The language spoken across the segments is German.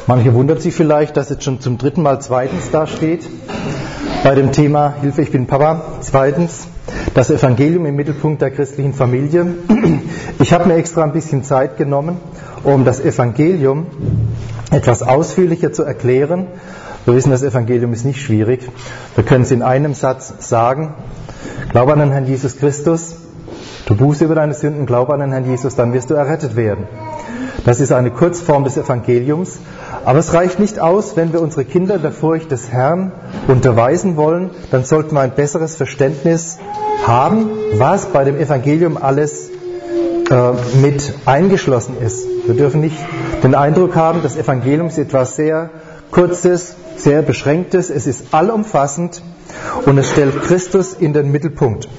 Manche wundern sich vielleicht, dass jetzt schon zum 3. Mal zweitens da steht, bei dem Thema Hilfe, ich bin Papa. Zweitens, das Evangelium im Mittelpunkt der christlichen Familie. Ich habe mir extra ein bisschen Zeit genommen, um das Evangelium etwas ausführlicher zu erklären. Wir wissen, das Evangelium ist nicht schwierig. Wir können es in einem Satz sagen. Glaube an den Herrn Jesus Christus, tu Buße über deine Sünden, glaube an den Herrn Jesus, dann wirst du errettet werden. Das ist eine Kurzform des Evangeliums. Aber es reicht nicht aus, wenn wir unsere Kinder in der Furcht des Herrn unterweisen wollen, dann sollten wir ein besseres Verständnis haben, was bei dem Evangelium alles mit eingeschlossen ist. Wir dürfen nicht den Eindruck haben, das Evangelium ist etwas sehr Kurzes, sehr Beschränktes, es ist allumfassend und es stellt Christus in den Mittelpunkt.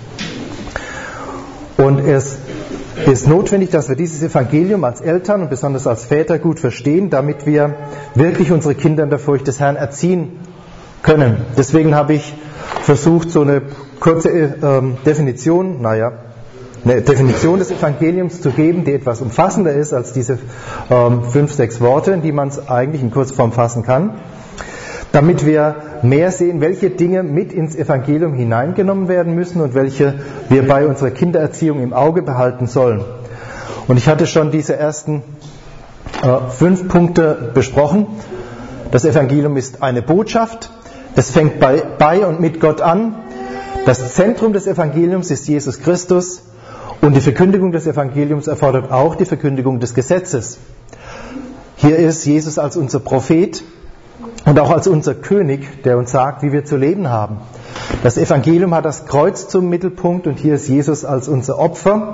Und es ist notwendig, dass wir dieses Evangelium als Eltern und besonders als Väter gut verstehen, damit wir wirklich unsere Kinder in der Furcht des Herrn erziehen können. Deswegen habe ich versucht, so eine kurze Definition des Evangeliums zu geben, die etwas umfassender ist als diese 5, 6 Worte, in die man es eigentlich in Kurzform fassen kann, damit wir mehr sehen, welche Dinge mit ins Evangelium hineingenommen werden müssen und welche wir bei unserer Kindererziehung im Auge behalten sollen. Und ich hatte schon diese ersten 5 Punkte besprochen. Das Evangelium ist eine Botschaft. Es fängt bei und mit Gott an. Das Zentrum des Evangeliums ist Jesus Christus. Und die Verkündigung des Evangeliums erfordert auch die Verkündigung des Gesetzes. Hier ist Jesus als unser Prophet und auch als unser König, der uns sagt, wie wir zu leben haben. Das Evangelium hat das Kreuz zum Mittelpunkt und hier ist Jesus als unser Opfer.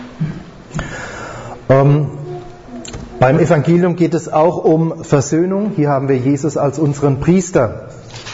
Beim Evangelium geht es auch um Versöhnung. Hier haben wir Jesus als unseren Priester.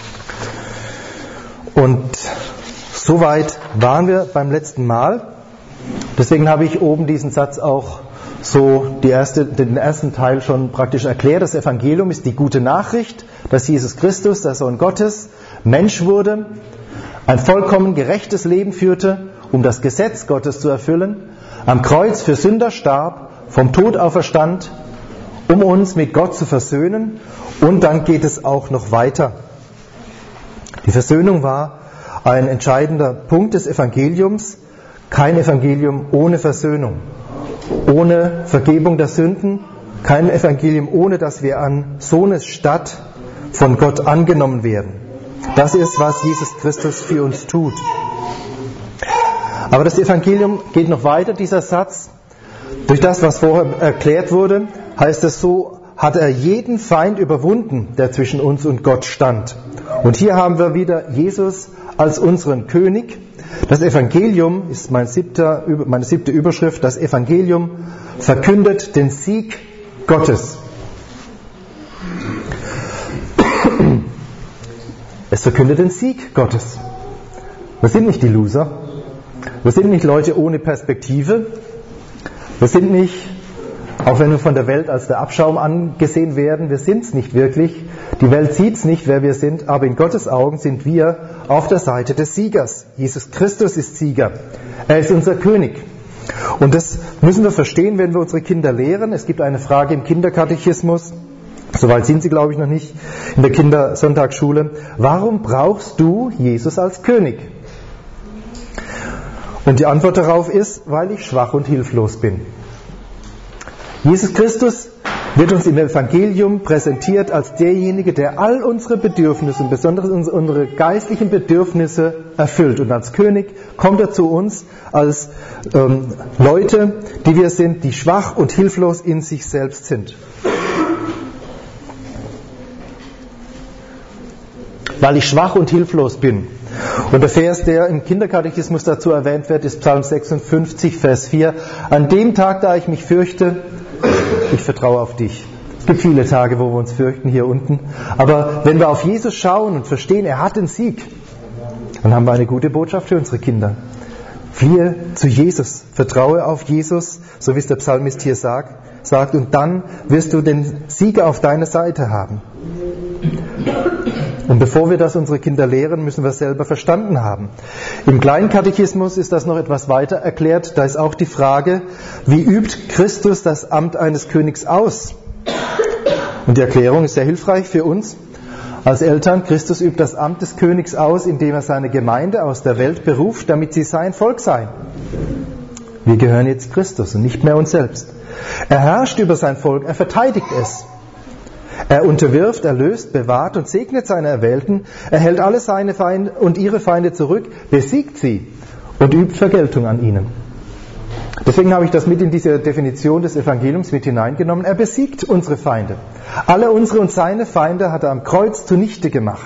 Und soweit waren wir beim letzten Mal. Deswegen habe ich oben diesen Satz auch so den ersten Teil schon praktisch erklärt. Das Evangelium ist die gute Nachricht, dass Jesus Christus, der Sohn Gottes, Mensch wurde, ein vollkommen gerechtes Leben führte, um das Gesetz Gottes zu erfüllen, am Kreuz für Sünder starb, vom Tod auferstand, um uns mit Gott zu versöhnen. Und dann geht es auch noch weiter. Die Versöhnung war ein entscheidender Punkt des Evangeliums. Kein Evangelium ohne Versöhnung, ohne Vergebung der Sünden, kein Evangelium ohne, dass wir an Sohnes Statt von Gott angenommen werden. Das ist, was Jesus Christus für uns tut. Aber das Evangelium geht noch weiter, dieser Satz. Durch das, was vorher erklärt wurde, heißt es so, hat er jeden Feind überwunden, der zwischen uns und Gott stand. Und hier haben wir wieder Jesus als unseren König. Das Evangelium ist meine siebte Überschrift. Das Evangelium verkündet den Sieg Gottes. Es verkündet den Sieg Gottes. Wir sind nicht die Loser. Wir sind nicht Leute ohne Perspektive. Wir sind nicht, auch wenn wir von der Welt als der Abschaum angesehen werden, wir sind es nicht wirklich. Die Welt sieht es nicht, wer wir sind, aber in Gottes Augen sind wir auf der Seite des Siegers. Jesus Christus ist Sieger. Er ist unser König. Und das müssen wir verstehen, wenn wir unsere Kinder lehren. Es gibt eine Frage im Kinderkatechismus, soweit sind sie, glaube ich, noch nicht, in der Kindersonntagsschule. Warum brauchst du Jesus als König? Und die Antwort darauf ist, weil ich schwach und hilflos bin. Jesus Christus wird uns im Evangelium präsentiert als derjenige, der all unsere Bedürfnisse, und besonders unsere geistlichen Bedürfnisse erfüllt. Und als König kommt er zu uns als Leute, die wir sind, die schwach und hilflos in sich selbst sind. Weil ich schwach und hilflos bin. Und der Vers, der im Kinderkatechismus dazu erwähnt wird, ist Psalm 56, Vers 4. An dem Tag, da ich mich fürchte, ich vertraue auf dich. Es gibt viele Tage, wo wir uns fürchten hier unten. Aber wenn wir auf Jesus schauen und verstehen, er hat den Sieg, dann haben wir eine gute Botschaft für unsere Kinder. Fliehe zu Jesus, vertraue auf Jesus, so wie es der Psalmist hier sagt, und dann wirst du den Sieger auf deiner Seite haben. Und bevor wir das unsere Kinder lehren, müssen wir es selber verstanden haben. Im kleinen Katechismus ist das noch etwas weiter erklärt. Da ist auch die Frage, wie übt Christus das Amt eines Königs aus? Und die Erklärung ist sehr hilfreich für uns als Eltern. Christus übt das Amt des Königs aus, indem er seine Gemeinde aus der Welt beruft, damit sie sein Volk seien. Wir gehören jetzt Christus und nicht mehr uns selbst. Er herrscht über sein Volk, er verteidigt es. Er unterwirft, erlöst, bewahrt und segnet seine Erwählten. Er hält alle seine Feinde und ihre Feinde zurück, besiegt sie und übt Vergeltung an ihnen. Deswegen habe ich das mit in diese Definition des Evangeliums mit hineingenommen. Er besiegt unsere Feinde. Alle unsere und seine Feinde hat er am Kreuz zunichte gemacht.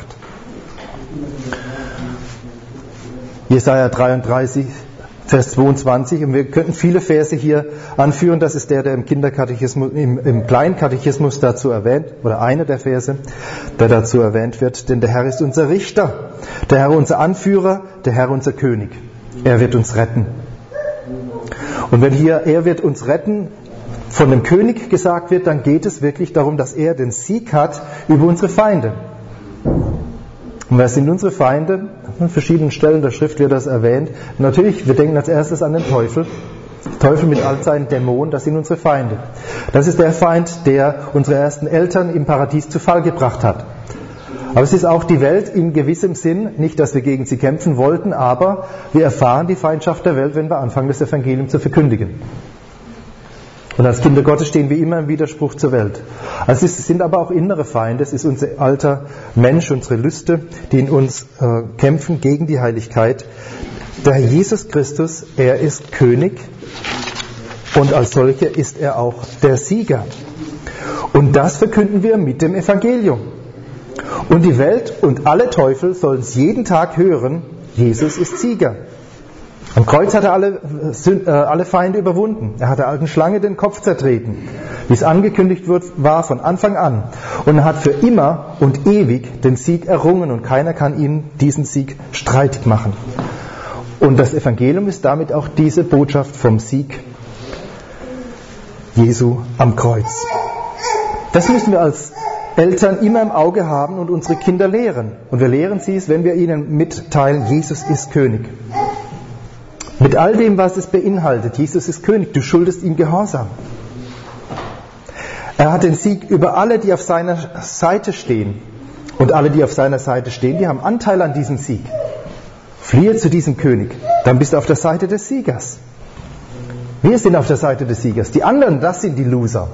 Jesaja 33, Vers 22, und wir könnten viele Verse hier anführen, das ist der im Kinderkatechismus, im Kleinkatechismus dazu erwähnt, oder einer der Verse, der dazu erwähnt wird, denn der Herr ist unser Richter, der Herr unser Anführer, der Herr unser König. Er wird uns retten. Und wenn hier, er wird uns retten, von dem König gesagt wird, dann geht es wirklich darum, dass er den Sieg hat über unsere Feinde. Und wer sind unsere Feinde? An verschiedenen Stellen der Schrift wird das erwähnt. Natürlich, wir denken als erstes an den Teufel. Der Teufel mit all seinen Dämonen, das sind unsere Feinde. Das ist der Feind, der unsere ersten Eltern im Paradies zu Fall gebracht hat. Aber es ist auch die Welt in gewissem Sinn, nicht, dass wir gegen sie kämpfen wollten, aber wir erfahren die Feindschaft der Welt, wenn wir anfangen, das Evangelium zu verkündigen. Und als Kinder Gottes stehen wir immer im Widerspruch zur Welt. Also es sind aber auch innere Feinde, es ist unser alter Mensch, unsere Lüste, die in uns kämpfen gegen die Heiligkeit. Der Herr Jesus Christus, er ist König und als solcher ist er auch der Sieger. Und das verkünden wir mit dem Evangelium. Und die Welt und alle Teufel sollen es jeden Tag hören, Jesus ist Sieger. Am Kreuz hat er alle Feinde überwunden. Er hat der alten Schlange den Kopf zertreten, wie es angekündigt war von Anfang an. Und er hat für immer und ewig den Sieg errungen und keiner kann ihm diesen Sieg streitig machen. Und das Evangelium ist damit auch diese Botschaft vom Sieg Jesu am Kreuz. Das müssen wir als Eltern immer im Auge haben und unsere Kinder lehren. Und wir lehren sie es, wenn wir ihnen mitteilen, Jesus ist König. Mit all dem, was es beinhaltet. Jesus ist König, du schuldest ihm Gehorsam. Er hat den Sieg über alle, die auf seiner Seite stehen. Und alle, die auf seiner Seite stehen, die haben Anteil an diesem Sieg. Fliehe zu diesem König, dann bist du auf der Seite des Siegers. Wir sind auf der Seite des Siegers. Die anderen, das sind die Loser.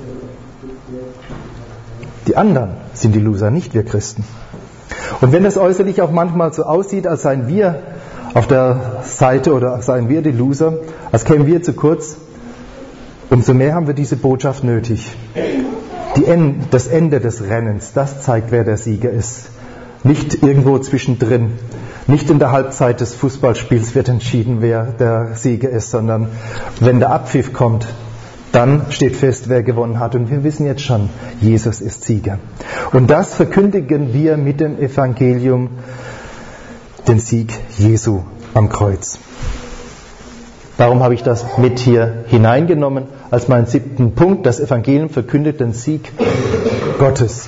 Die anderen sind die Loser, nicht wir Christen. Und wenn es äußerlich auch manchmal so aussieht, als seien wir auf der Seite oder seien wir die Loser, als kämen wir zu kurz, umso mehr haben wir diese Botschaft nötig. Das Ende des Rennens, das zeigt, wer der Sieger ist. Nicht irgendwo zwischendrin. Nicht in der Halbzeit des Fußballspiels wird entschieden, wer der Sieger ist, sondern wenn der Abpfiff kommt, dann steht fest, wer gewonnen hat. Und wir wissen jetzt schon, Jesus ist Sieger. Und das verkündigen wir mit dem Evangelium, den Sieg Jesu am Kreuz. Darum habe ich das mit hier hineingenommen als meinen 7. Punkt. Das Evangelium verkündet den Sieg Gottes.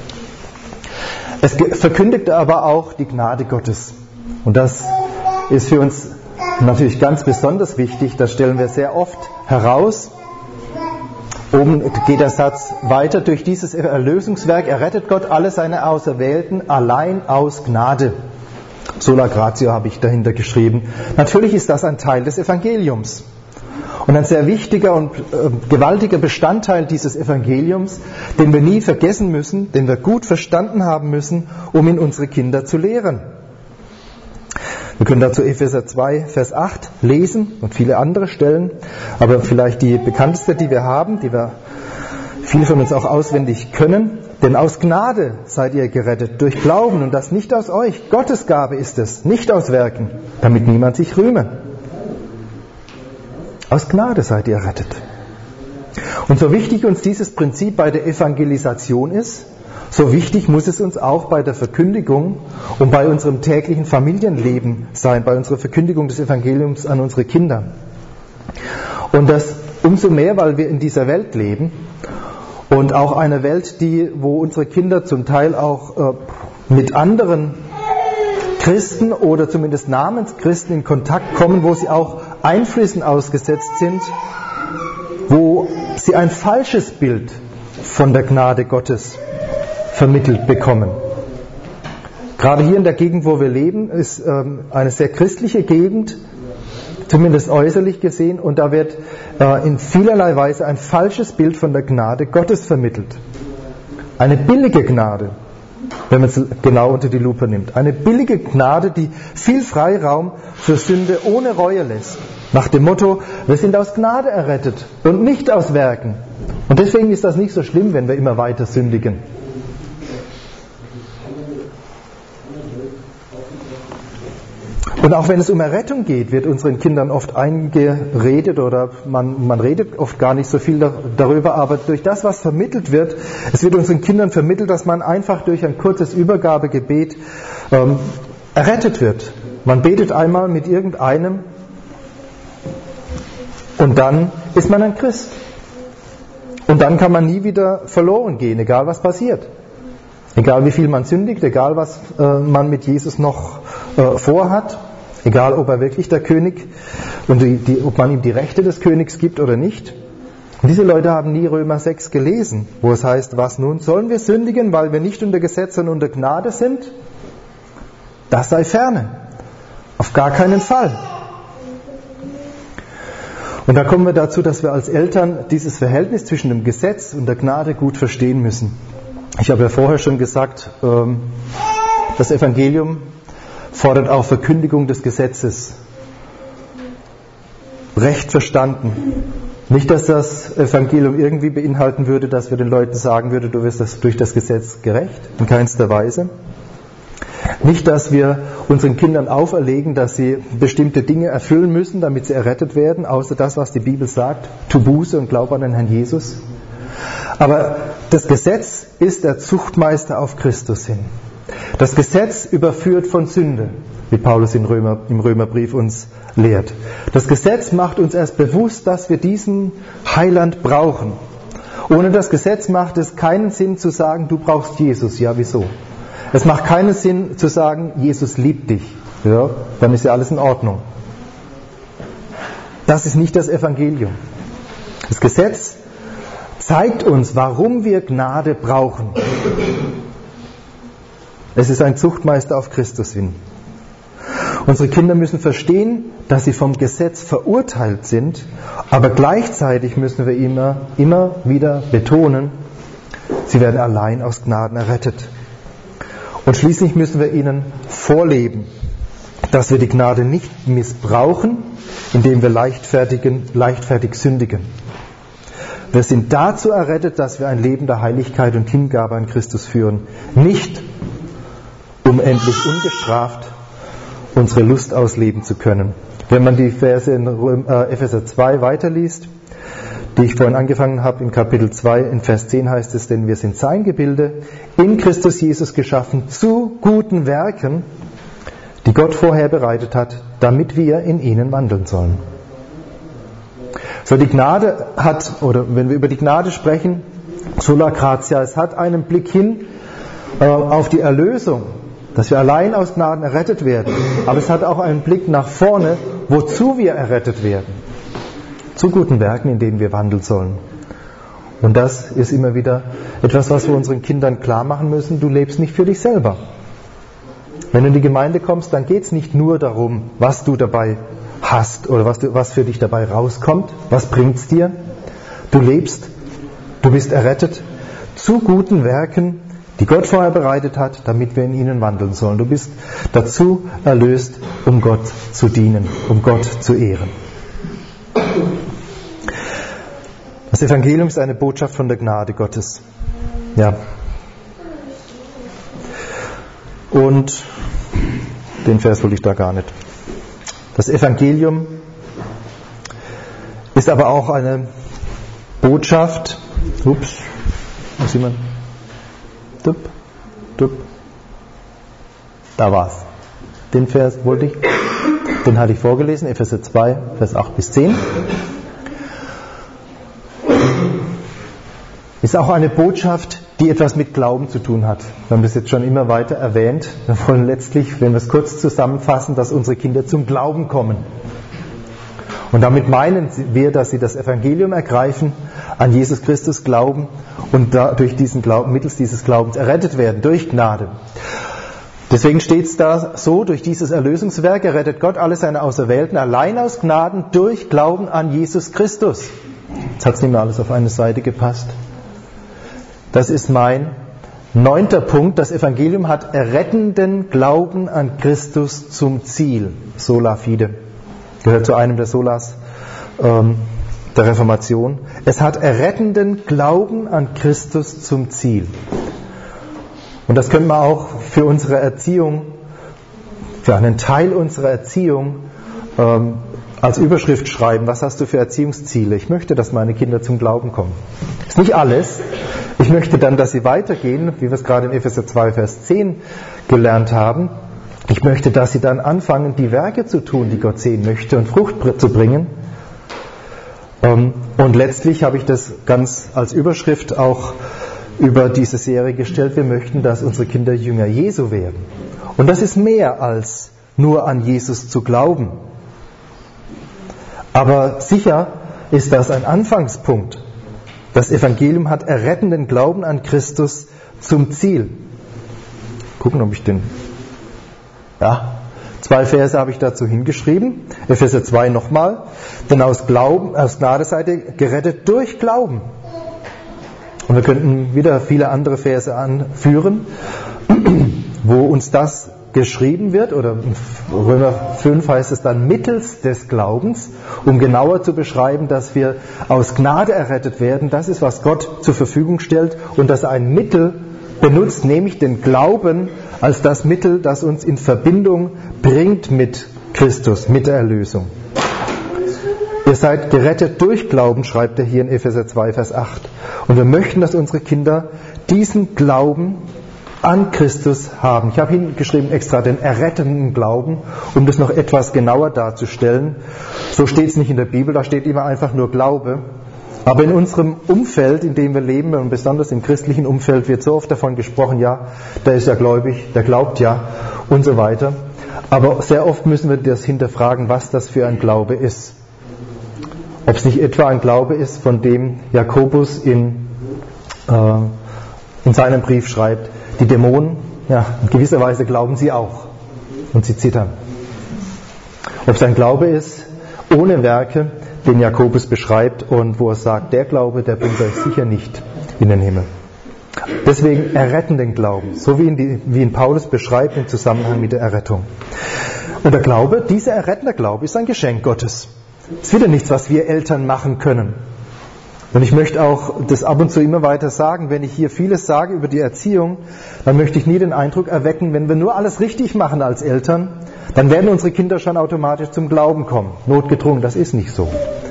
Es verkündigt aber auch die Gnade Gottes. Und das ist für uns natürlich ganz besonders wichtig. Das stellen wir sehr oft heraus. Oben geht der Satz weiter. Durch dieses Erlösungswerk errettet Gott alle seine Auserwählten allein aus Gnade. Sola Gratio habe ich dahinter geschrieben. Natürlich ist das ein Teil des Evangeliums. Und ein sehr wichtiger und gewaltiger Bestandteil dieses Evangeliums, den wir nie vergessen müssen, den wir gut verstanden haben müssen, um ihn unsere Kinder zu lehren. Wir können dazu Epheser 2, Vers 8 lesen und viele andere Stellen, aber vielleicht die bekannteste, die wir haben, die wir viele von uns auch auswendig können. Denn aus Gnade seid ihr gerettet, durch Glauben und das nicht aus euch. Gottes Gabe ist es, nicht aus Werken, damit niemand sich rühme. Aus Gnade seid ihr errettet. Und so wichtig uns dieses Prinzip bei der Evangelisation ist, so wichtig muss es uns auch bei der Verkündigung und bei unserem täglichen Familienleben sein, bei unserer Verkündigung des Evangeliums an unsere Kinder. Und das umso mehr, weil wir in dieser Welt leben und auch eine Welt, wo unsere Kinder zum Teil auch mit anderen Christen oder zumindest Namenschristen in Kontakt kommen, wo sie auch Einflüssen ausgesetzt sind, wo sie ein falsches Bild von der Gnade Gottes vermittelt bekommen. Gerade hier in der Gegend, wo wir leben, ist eine sehr christliche Gegend, zumindest äußerlich gesehen, und da wird in vielerlei Weise ein falsches Bild von der Gnade Gottes vermittelt. Eine billige Gnade, wenn man es genau unter die Lupe nimmt. Eine billige Gnade, die viel Freiraum für Sünde ohne Reue lässt. Nach dem Motto, wir sind aus Gnade errettet und nicht aus Werken. Und deswegen ist das nicht so schlimm, wenn wir immer weiter sündigen. Und auch wenn es um Errettung geht, wird unseren Kindern oft eingeredet oder man redet oft gar nicht so viel darüber, aber durch das, was vermittelt wird, es wird unseren Kindern vermittelt, dass man einfach durch ein kurzes Übergabegebet errettet wird. Man betet einmal mit irgendeinem und dann ist man ein Christ. Und dann kann man nie wieder verloren gehen, egal was passiert. Egal wie viel man sündigt, egal was man mit Jesus noch vorhat. Egal, ob er wirklich der König und ob man ihm die Rechte des Königs gibt oder nicht. Und diese Leute haben nie Römer 6 gelesen, wo es heißt, was nun? Sollen wir sündigen, weil wir nicht unter Gesetz, sondern unter Gnade sind? Das sei ferne. Auf gar keinen Fall. Und da kommen wir dazu, dass wir als Eltern dieses Verhältnis zwischen dem Gesetz und der Gnade gut verstehen müssen. Ich habe ja vorher schon gesagt, das Evangelium fordert auch Verkündigung des Gesetzes. Recht verstanden. Nicht, dass das Evangelium irgendwie beinhalten würde, dass wir den Leuten sagen würden, du wirst durch das Gesetz gerecht. In keinster Weise. Nicht, dass wir unseren Kindern auferlegen, dass sie bestimmte Dinge erfüllen müssen, damit sie errettet werden, außer das, was die Bibel sagt. Tu Buße und glaub an den Herrn Jesus. Aber das Gesetz ist der Zuchtmeister auf Christus hin. Das Gesetz überführt von Sünde, wie Paulus im Römerbrief uns lehrt. Das Gesetz macht uns erst bewusst, dass wir diesen Heiland brauchen. Ohne das Gesetz macht es keinen Sinn zu sagen, du brauchst Jesus. Ja, wieso? Es macht keinen Sinn zu sagen, Jesus liebt dich. Ja, dann ist ja alles in Ordnung. Das ist nicht das Evangelium. Das Gesetz zeigt uns, warum wir Gnade brauchen. Es ist ein Zuchtmeister auf Christus hin. Unsere Kinder müssen verstehen, dass sie vom Gesetz verurteilt sind, aber gleichzeitig müssen wir immer wieder betonen, sie werden allein aus Gnaden errettet. Und schließlich müssen wir ihnen vorleben, dass wir die Gnade nicht missbrauchen, indem wir leichtfertig sündigen. Wir sind dazu errettet, dass wir ein Leben der Heiligkeit und Hingabe an Christus führen, nicht um endlich ungestraft unsere Lust ausleben zu können. Wenn man die Verse in Epheser 2 weiterliest, die ich vorhin angefangen habe, in Kapitel 2, in Vers 10 heißt es, denn wir sind sein Gebilde, in Christus Jesus geschaffen, zu guten Werken, die Gott vorher bereitet hat, damit wir in ihnen wandeln sollen. So, die Gnade hat, oder wenn wir über die Gnade sprechen, sola gratia, es hat einen Blick hin auf die Erlösung, dass wir allein aus Gnaden errettet werden. Aber es hat auch einen Blick nach vorne, wozu wir errettet werden. Zu guten Werken, in denen wir wandeln sollen. Und das ist immer wieder etwas, was wir unseren Kindern klar machen müssen. Du lebst nicht für dich selber. Wenn du in die Gemeinde kommst, dann geht es nicht nur darum, was du dabei hast oder was für dich dabei rauskommt. Was bringt es dir? Du lebst, du bist errettet zu guten Werken, die Gott vorher bereitet hat, damit wir in ihnen wandeln sollen. Du bist dazu erlöst, um Gott zu dienen, um Gott zu ehren. Das Evangelium ist eine Botschaft von der Gnade Gottes. Ja. Und den Vers wollte ich da gar nicht. Das Evangelium ist aber auch eine Botschaft. Was sieht man? Da war's. Den Vers wollte ich. Den hatte ich vorgelesen, Epheser 2, Vers 8 bis 10. Ist auch eine Botschaft, die etwas mit Glauben zu tun hat. Wir haben das jetzt schon immer weiter erwähnt. Wir wollen letztlich, wenn wir es kurz zusammenfassen, dass unsere Kinder zum Glauben kommen. Und damit meinen wir, dass sie das Evangelium ergreifen an Jesus Christus glauben und durch diesen Glauben, mittels dieses Glaubens errettet werden, durch Gnade. Deswegen steht es da so, durch dieses Erlösungswerk errettet Gott alle seine Auserwählten allein aus Gnaden durch Glauben an Jesus Christus. Jetzt hat es nicht mehr alles auf eine Seite gepasst. Das ist mein 9. Punkt. Das Evangelium hat errettenden Glauben an Christus zum Ziel. Sola fide. Gehört zu einem der Solas der Reformation. Es hat errettenden Glauben an Christus zum Ziel. Und das können wir auch für unsere Erziehung, für einen Teil unserer Erziehung als Überschrift schreiben. Was hast du für Erziehungsziele? Ich möchte, dass meine Kinder zum Glauben kommen. Das ist nicht alles. Ich möchte dann, dass sie weitergehen, wie wir es gerade in Epheser 2, Vers 10 gelernt haben. Ich möchte, dass sie dann anfangen, die Werke zu tun, die Gott sehen möchte und Frucht zu bringen. Und letztlich habe ich das ganz als Überschrift auch über diese Serie gestellt. Wir möchten, dass unsere Kinder Jünger Jesu werden. Und das ist mehr als nur an Jesus zu glauben. Aber sicher ist das ein Anfangspunkt. Das Evangelium hat errettenden Glauben an Christus zum Ziel. Gucken, ob ich den... Ja, 2 Verse habe ich dazu hingeschrieben. Epheser 2 nochmal. Denn aus Gnade seid ihr gerettet durch Glauben. Und wir könnten wieder viele andere Verse anführen, wo uns das geschrieben wird, oder in Römer 5 heißt es dann mittels des Glaubens, um genauer zu beschreiben, dass wir aus Gnade errettet werden. Das ist, was Gott zur Verfügung stellt und dass er ein Mittel benutzt, nämlich den Glauben als das Mittel, das uns in Verbindung bringt mit Christus, mit der Erlösung. Ihr seid gerettet durch Glauben, schreibt er hier in Epheser 2, Vers 8. Und wir möchten, dass unsere Kinder diesen Glauben an Christus haben. Ich habe hingeschrieben extra den errettenden Glauben, um das noch etwas genauer darzustellen. So steht es nicht in der Bibel, da steht immer einfach nur Glaube. Aber in unserem Umfeld, in dem wir leben, und besonders im christlichen Umfeld, wird so oft davon gesprochen, ja, der ist ja gläubig, der glaubt ja und so weiter. Aber sehr oft müssen wir das hinterfragen, was das für ein Glaube ist. Ob es nicht etwa ein Glaube ist, von dem Jakobus in seinem Brief schreibt, die Dämonen, ja, in gewisser Weise glauben sie auch und sie zittern. Ob es ein Glaube ist, ohne Werke, den Jakobus beschreibt und wo er sagt, der Glaube, der bringt euch sicher nicht in den Himmel. Deswegen errettenden Glauben, so wie ihn Paulus beschreibt im Zusammenhang mit der Errettung. Und der Glaube, dieser errettende Glaube ist ein Geschenk Gottes. Es ist wieder nichts, was wir Eltern machen können. Und ich möchte auch das ab und zu immer weiter sagen, wenn ich hier vieles sage über die Erziehung, dann möchte ich nie den Eindruck erwecken, wenn wir nur alles richtig machen als Eltern, dann werden unsere Kinder schon automatisch zum Glauben kommen. Notgedrungen, das ist nicht so.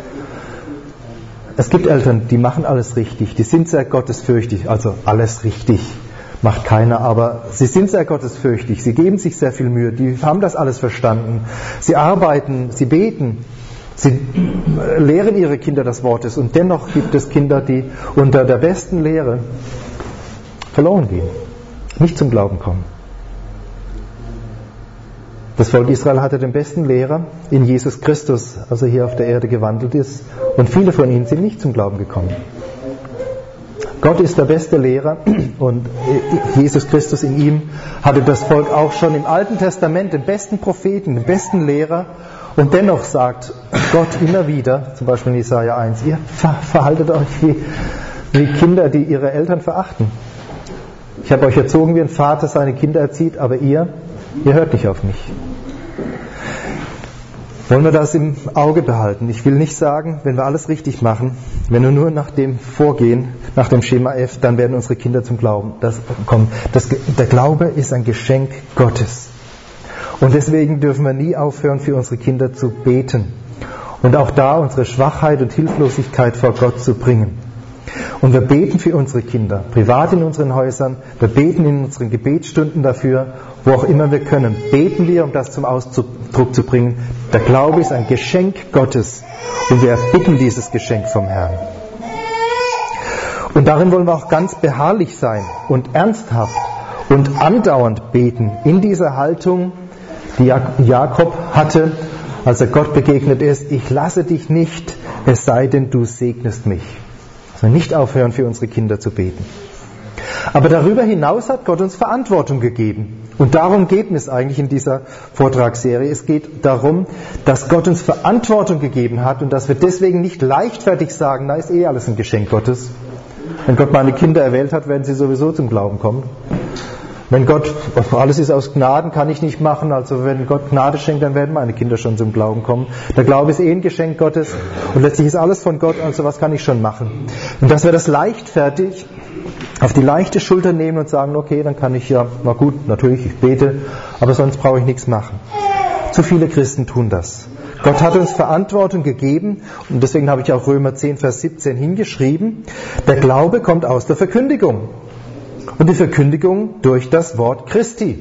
Es gibt Eltern, die machen alles richtig, die sind sehr gottesfürchtig, also alles richtig macht keiner, aber sie sind sehr gottesfürchtig, sie geben sich sehr viel Mühe, die haben das alles verstanden, sie arbeiten, sie beten, sie lehren ihre Kinder das Wort Gottes und dennoch gibt es Kinder, die unter der besten Lehre verloren gehen, nicht zum Glauben kommen. Das Volk Israel hatte den besten Lehrer in Jesus Christus, als er hier auf der Erde gewandelt ist. Und viele von ihnen sind nicht zum Glauben gekommen. Gott ist der beste Lehrer und Jesus Christus in ihm hatte das Volk auch schon im Alten Testament den besten Propheten, den besten Lehrer. Und dennoch sagt Gott immer wieder, zum Beispiel in Jesaja 1, ihr verhaltet euch wie Kinder, die ihre Eltern verachten. Ich habe euch erzogen, wie ein Vater seine Kinder erzieht, aber ihr hört nicht auf mich. Wollen wir das im Auge behalten? Ich will nicht sagen, wenn wir alles richtig machen, wenn wir nur nach dem vorgehen, nach dem Schema F, dann werden unsere Kinder zum Glauben kommen. Der Glaube ist ein Geschenk Gottes. Und deswegen dürfen wir nie aufhören, für unsere Kinder zu beten. Und auch da unsere Schwachheit und Hilflosigkeit vor Gott zu bringen. Und wir beten für unsere Kinder, privat in unseren Häusern, wir beten in unseren Gebetsstunden dafür, wo auch immer wir können. Beten wir, um das zum Ausdruck zu bringen. Der Glaube ist ein Geschenk Gottes und wir erbitten dieses Geschenk vom Herrn. Und darin wollen wir auch ganz beharrlich sein und ernsthaft und andauernd beten. In dieser Haltung, die Jakob hatte, als er Gott begegnet ist, ich lasse dich nicht, es sei denn, du segnest mich. Dass wir nicht aufhören, für unsere Kinder zu beten. Aber darüber hinaus hat Gott uns Verantwortung gegeben. Und darum geht es eigentlich in dieser Vortragsserie. Es geht darum, dass Gott uns Verantwortung gegeben hat und dass wir deswegen nicht leichtfertig sagen, na, ist alles ein Geschenk Gottes. Wenn Gott meine Kinder erwählt hat, werden sie sowieso zum Glauben kommen. Wenn Gott, alles ist aus Gnaden, kann ich nicht machen, also wenn Gott Gnade schenkt, dann werden meine Kinder schon zum Glauben kommen. Der Glaube ist ein Geschenk Gottes und letztlich ist alles von Gott, also was kann ich schon machen? Und dass wir das leichtfertig auf die leichte Schulter nehmen und sagen, okay, dann kann ich ja, na gut, natürlich, ich bete, aber sonst brauche ich nichts machen. Zu viele Christen tun das. Gott hat uns Verantwortung gegeben und deswegen habe ich auch Römer 10, Vers 17 hingeschrieben. Der Glaube kommt aus der Verkündigung. Und die Verkündigung durch das Wort Christi.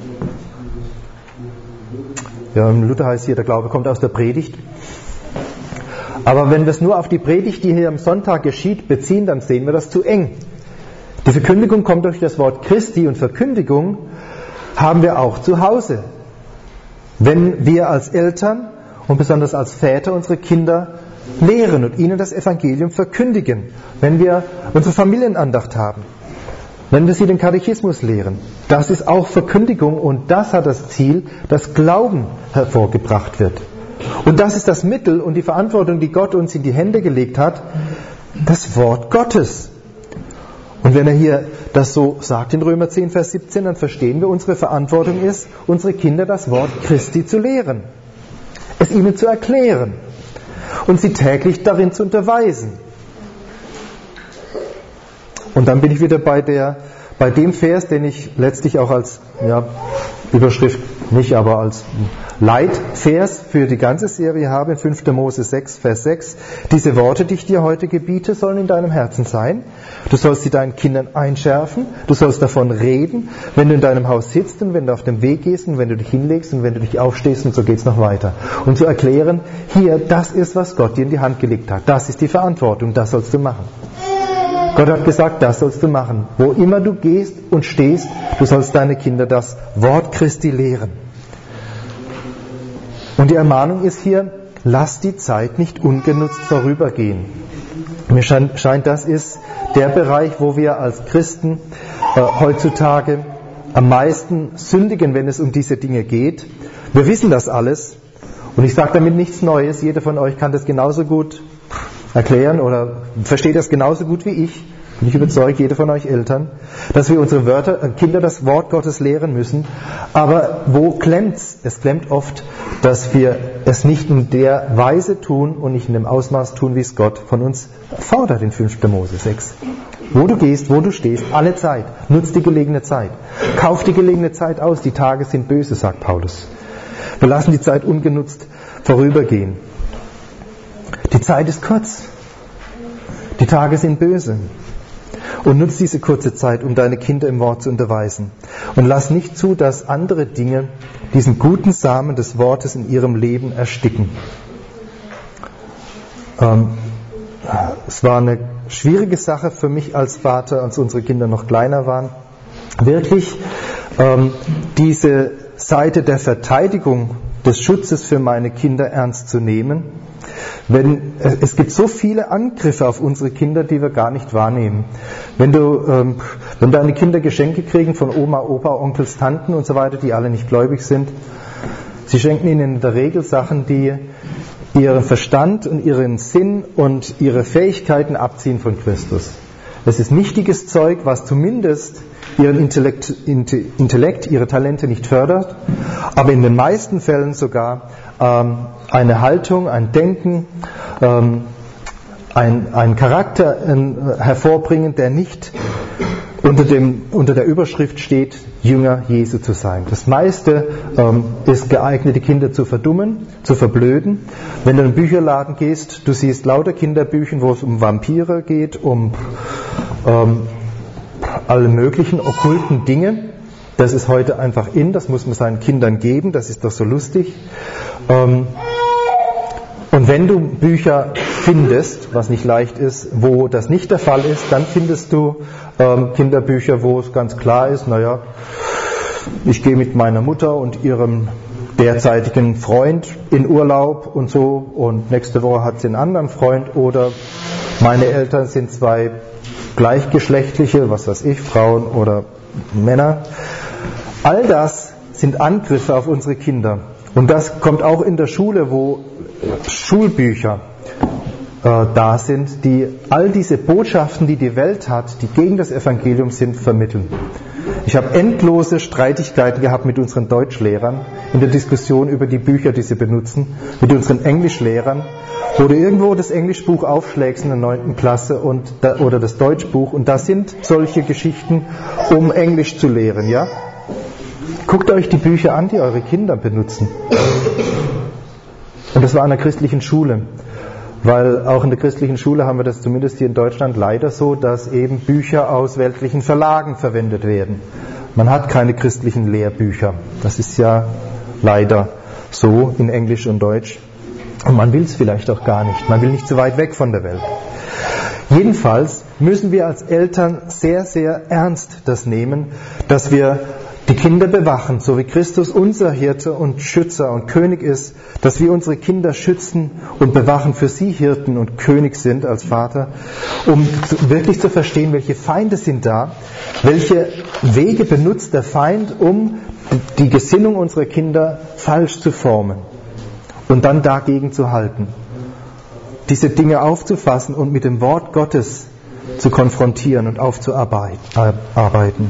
Ja, im Luther heißt hier, der Glaube kommt aus der Predigt. Aber wenn wir es nur auf die Predigt, die hier am Sonntag geschieht, beziehen, dann sehen wir das zu eng. Die Verkündigung kommt durch das Wort Christi und Verkündigung haben wir auch zu Hause. Wenn wir als Eltern und besonders als Väter unsere Kinder lehren und ihnen das Evangelium verkündigen, wenn wir unsere Familienandacht haben, wenn wir sie den Katechismus lehren, das ist auch Verkündigung und das hat das Ziel, dass Glauben hervorgebracht wird. Und das ist das Mittel und die Verantwortung, die Gott uns in die Hände gelegt hat, das Wort Gottes. Und wenn er hier das so sagt in Römer 10, Vers 17, dann verstehen wir, unsere Verantwortung ist, unsere Kinder das Wort Christi zu lehren, es ihnen zu erklären und sie täglich darin zu unterweisen. Und dann bin ich wieder bei dem Vers, den ich letztlich auch als Überschrift nicht, aber als Leitvers für die ganze Serie habe, in 5. Mose 6, Vers 6. Diese Worte, die ich dir heute gebiete, sollen in deinem Herzen sein. Du sollst sie deinen Kindern einschärfen, du sollst davon reden, wenn du in deinem Haus sitzt und wenn du auf dem Weg gehst und wenn du dich hinlegst und wenn du dich aufstehst und so geht's noch weiter. Und zu erklären, hier, das ist, was Gott dir in die Hand gelegt hat. Das ist die Verantwortung, das sollst du machen. Gott hat gesagt, das sollst du machen. Wo immer du gehst und stehst, du sollst deine Kinder das Wort Christi lehren. Und die Ermahnung ist hier, lass die Zeit nicht ungenutzt vorübergehen. Mir scheint, das ist der Bereich, wo wir als Christen heutzutage am meisten sündigen, wenn es um diese Dinge geht. Wir wissen das alles und ich sage damit nichts Neues. Jeder von euch kann das genauso gut erklären oder versteht das genauso gut wie ich. Bin ich überzeugt, jeder von euch Eltern, dass wir unsere Kinder das Wort Gottes lehren müssen. Aber wo klemmt's? Es klemmt oft, dass wir es nicht in der Weise tun und nicht in dem Ausmaß tun, wie es Gott von uns fordert in 5. Mose 6. Wo du gehst, wo du stehst, alle Zeit. Nutz die gelegene Zeit. Kauf die gelegene Zeit aus. Die Tage sind böse, sagt Paulus. Wir lassen die Zeit ungenutzt vorübergehen. Die Zeit ist kurz. Die Tage sind böse. Und nutz diese kurze Zeit, um deine Kinder im Wort zu unterweisen. Und lass nicht zu, dass andere Dinge diesen guten Samen des Wortes in ihrem Leben ersticken. Es war eine schwierige Sache für mich als Vater, als unsere Kinder noch kleiner waren, wirklich diese Seite der Verteidigung, des Schutzes für meine Kinder ernst zu nehmen. Es gibt so viele Angriffe auf unsere Kinder, die wir gar nicht wahrnehmen. Wenn deine Kinder Geschenke kriegen von Oma, Opa, Onkels, Tanten und so weiter, die alle nicht gläubig sind, sie schenken ihnen in der Regel Sachen, die ihren Verstand und ihren Sinn und ihre Fähigkeiten abziehen von Christus. Es ist nichtiges Zeug, was zumindest ihren Intellekt, ihre Talente nicht fördert, aber in den meisten Fällen sogar eine Haltung, ein Denken, ein Charakter hervorbringen, der nicht unter der Überschrift steht, Jünger Jesu zu sein. Das meiste ist geeignet, die Kinder zu verdummen, zu verblöden. Wenn du in den Bücherladen gehst, du siehst lauter Kinderbücher, wo es um Vampire geht, um alle möglichen okkulten Dinge. Das ist heute einfach in, das muss man seinen Kindern geben, das ist doch so lustig. Und wenn du Bücher findest, was nicht leicht ist, wo das nicht der Fall ist, dann findest du Kinderbücher, wo es ganz klar ist, naja, ich gehe mit meiner Mutter und ihrem derzeitigen Freund in Urlaub und so, und nächste Woche hat sie einen anderen Freund, oder meine Eltern sind zwei gleichgeschlechtliche, was weiß ich, Frauen oder Männer. All das sind Angriffe auf unsere Kinder. Und das kommt auch in der Schule, wo Schulbücher da sind, die all diese Botschaften, die die Welt hat, die gegen das Evangelium sind, vermitteln. Ich habe endlose Streitigkeiten gehabt mit unseren Deutschlehrern in der Diskussion über die Bücher, die sie benutzen, mit unseren Englischlehrern, wo du irgendwo das Englischbuch aufschlägst in der 9. Klasse oder das Deutschbuch, und da sind solche Geschichten, um Englisch zu lehren, ja? Guckt euch die Bücher an, die eure Kinder benutzen. Und das war an der christlichen Schule. Weil auch in der christlichen Schule haben wir das zumindest hier in Deutschland leider so, dass eben Bücher aus weltlichen Verlagen verwendet werden. Man hat keine christlichen Lehrbücher. Das ist ja leider so in Englisch und Deutsch. Und man will es vielleicht auch gar nicht. Man will nicht so weit weg von der Welt. Jedenfalls müssen wir als Eltern sehr, sehr ernst das nehmen, dass wir die Kinder bewachen, so wie Christus unser Hirte und Schützer und König ist, dass wir unsere Kinder schützen und bewachen, für sie Hirten und König sind als Vater, um wirklich zu verstehen, welche Feinde sind da, welche Wege benutzt der Feind, um die Gesinnung unserer Kinder falsch zu formen und dann dagegen zu halten. Diese Dinge aufzufassen und mit dem Wort Gottes zu konfrontieren und aufzuarbeiten.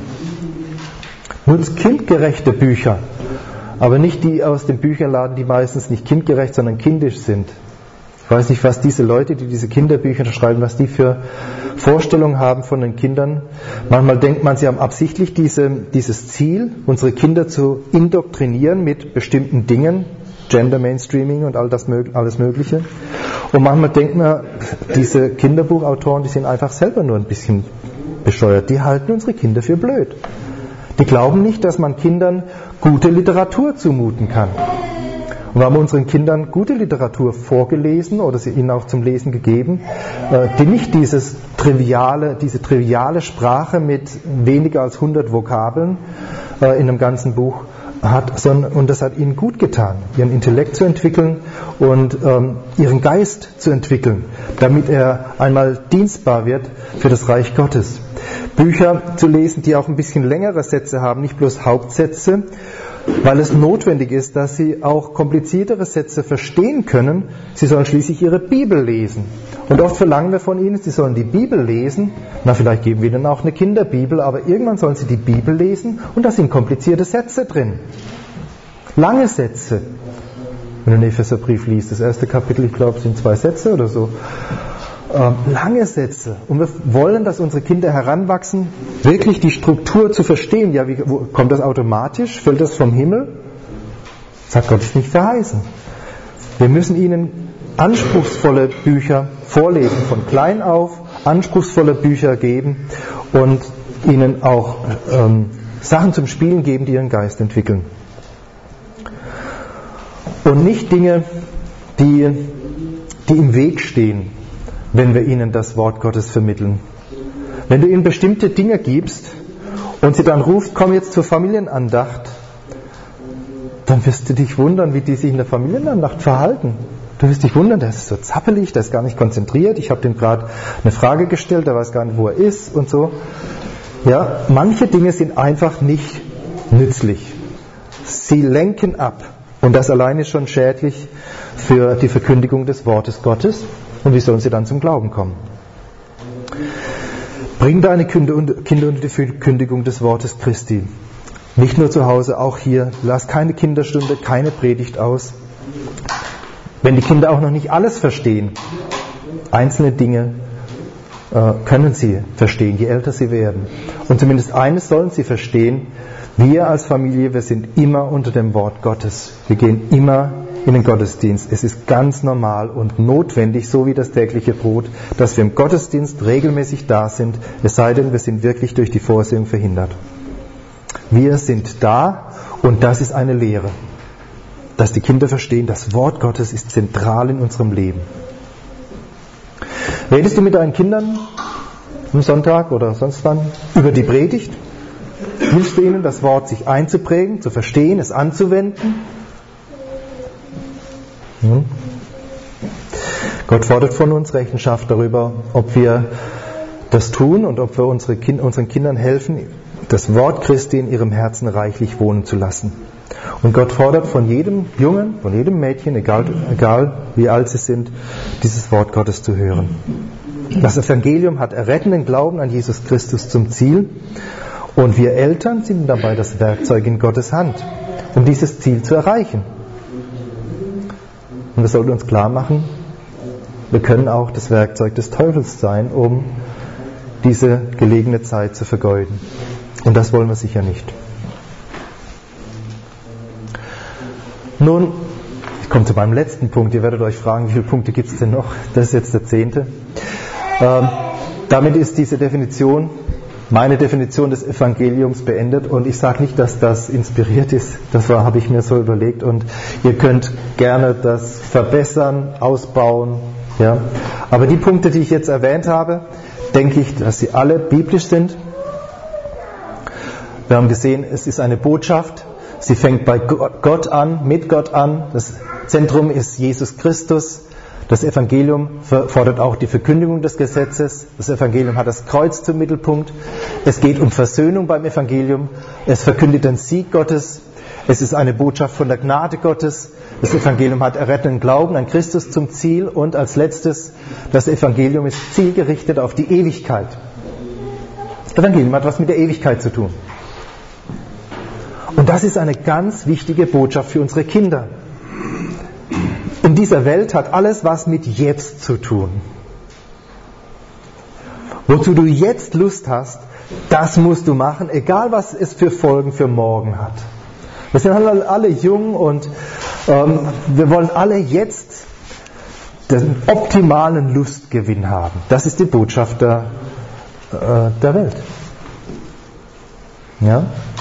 Nur kindgerechte Bücher, aber nicht die aus dem Bücherladen, die meistens nicht kindgerecht, sondern kindisch sind. Ich weiß nicht, was diese Leute, die diese Kinderbücher schreiben, was die für Vorstellungen haben von den Kindern. Manchmal denkt man, sie haben absichtlich dieses Ziel, unsere Kinder zu indoktrinieren mit bestimmten Dingen, Gender Mainstreaming und alles Mögliche. Und manchmal denkt man, diese Kinderbuchautoren, die sind einfach selber nur ein bisschen bescheuert. Die halten unsere Kinder für blöd. Die glauben nicht, dass man Kindern gute Literatur zumuten kann. Und wir haben unseren Kindern gute Literatur vorgelesen oder sie ihnen auch zum Lesen gegeben, die nicht diese triviale Sprache mit weniger als 100 Vokabeln in einem ganzen Buch hat, und das hat ihnen gut getan, ihren Intellekt zu entwickeln und ihren Geist zu entwickeln, damit er einmal dienstbar wird für das Reich Gottes. Bücher zu lesen, die auch ein bisschen längere Sätze haben, nicht bloß Hauptsätze, weil es notwendig ist, dass sie auch kompliziertere Sätze verstehen können. Sie sollen schließlich ihre Bibel lesen. Und oft verlangen wir von ihnen, sie sollen die Bibel lesen. Na, vielleicht geben wir ihnen auch eine Kinderbibel, aber irgendwann sollen sie die Bibel lesen und da sind komplizierte Sätze drin. Lange Sätze. Wenn du den Epheserbrief liest, das erste Kapitel, ich glaube, sind 2 Sätze oder so. Lange Sätze. Und wir wollen, dass unsere Kinder heranwachsen, wirklich die Struktur zu verstehen. Ja, kommt das automatisch? Fällt das vom Himmel? Das hat Gott nicht verheißen. Wir müssen ihnen anspruchsvolle Bücher vorlesen, von klein auf, anspruchsvolle Bücher geben und ihnen auch Sachen zum Spielen geben, die ihren Geist entwickeln. Und nicht Dinge, die im Weg stehen, wenn wir ihnen das Wort Gottes vermitteln. Wenn du ihnen bestimmte Dinge gibst und sie dann ruft, komm jetzt zur Familienandacht, dann wirst du dich wundern, wie die sich in der Familienandacht verhalten. Du wirst dich wundern, der ist so zappelig, der ist gar nicht konzentriert, ich habe dem gerade eine Frage gestellt, der weiß gar nicht, wo er ist und so. Ja, manche Dinge sind einfach nicht nützlich. Sie lenken ab und das allein ist schon schädlich für die Verkündigung des Wortes Gottes. Und wie sollen sie dann zum Glauben kommen? Bring deine Kinder unter die Verkündigung des Wortes Christi. Nicht nur zu Hause, auch hier. Lass keine Kinderstunde, keine Predigt aus. Wenn die Kinder auch noch nicht alles verstehen, einzelne Dinge können sie verstehen, je älter sie werden. Und zumindest eines sollen sie verstehen: Wir als Familie, wir sind immer unter dem Wort Gottes. Wir gehen immer in den Gottesdienst. Es ist ganz normal und notwendig, so wie das tägliche Brot, dass wir im Gottesdienst regelmäßig da sind, es sei denn, wir sind wirklich durch die Vorsehung verhindert. Wir sind da und das ist eine Lehre. Dass die Kinder verstehen, das Wort Gottes ist zentral in unserem Leben. Redest du mit deinen Kindern am Sonntag oder sonst wann über die Predigt? Hilfst du ihnen, das Wort sich einzuprägen, zu verstehen, es anzuwenden? Gott fordert von uns Rechenschaft darüber, ob wir das tun und ob wir unseren Kindern helfen, das Wort Christi in ihrem Herzen reichlich wohnen zu lassen. Und Gott fordert von jedem Jungen, von jedem Mädchen, egal wie alt sie sind, dieses Wort Gottes zu hören. Das Evangelium hat errettenden Glauben an Jesus Christus zum Ziel und wir Eltern sind dabei das Werkzeug in Gottes Hand, um dieses Ziel zu erreichen. Und wir sollten uns klar machen, wir können auch das Werkzeug des Teufels sein, um diese gelegene Zeit zu vergeuden. Und das wollen wir sicher nicht. Nun, ich komme zu meinem letzten Punkt. Ihr werdet euch fragen, wie viele Punkte gibt es denn noch? Das ist jetzt der 10. Damit ist diese Definition, meine Definition des Evangeliums beendet. Und ich sage nicht, dass das inspiriert ist. Das habe ich mir so überlegt. Und ihr könnt gerne das verbessern, ausbauen. Ja. Aber die Punkte, die ich jetzt erwähnt habe, denke ich, dass sie alle biblisch sind. Wir haben gesehen, es ist eine Botschaft. Sie fängt bei Gott an, mit Gott an. Das Zentrum ist Jesus Christus. Das Evangelium fordert auch die Verkündigung des Gesetzes. Das Evangelium hat das Kreuz zum Mittelpunkt. Es geht um Versöhnung beim Evangelium. Es verkündet den Sieg Gottes. Es ist eine Botschaft von der Gnade Gottes. Das Evangelium hat errettenden Glauben an Christus zum Ziel. Und als letztes, das Evangelium ist zielgerichtet auf die Ewigkeit. Das Evangelium hat was mit der Ewigkeit zu tun. Und das ist eine ganz wichtige Botschaft für unsere Kinder. In dieser Welt hat alles was mit jetzt zu tun. Wozu du jetzt Lust hast, das musst du machen, egal was es für Folgen für morgen hat. Wir sind alle jung und wir wollen alle jetzt den optimalen Lustgewinn haben. Das ist die Botschaft der Welt. Ja?